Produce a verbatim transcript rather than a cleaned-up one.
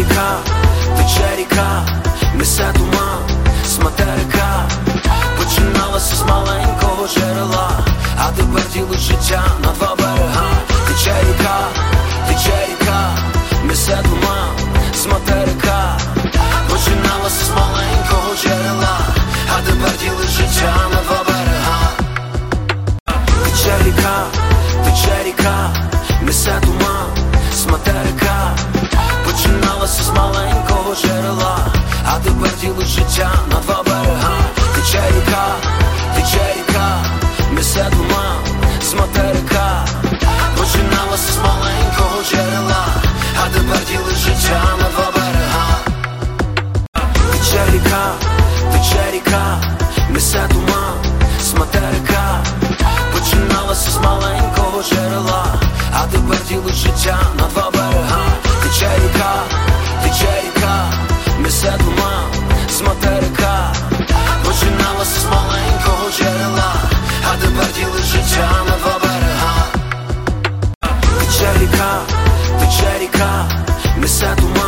ріка, тече ріка, несе туман з материка. Починалося з маленького джерела, а тепер ділить життя на два берега. Тече ріка, тече ріка, несе туман з материка. Починалося з маленького джерела, а тепер ділить життя на два берега. Тече ріка, тече ріка, несе туман з материка. Починалося з маленького джерела, а тепер ділить життя на два берега. Тече ріка, тече ріка, несе туман з материка. Починалося з маленького джерела, а тепер ділить життя на два берега. Тече ріка, тече ріка, несе туман з материка. Починалося з маленького джерела, а тепер ділить життя на два берега. Тече ріка, тече ріка, несе туман з материка. Починалося з маленького джерела, а тепер ділить життя на два берега. Тече ріка, тече ріка, несе туман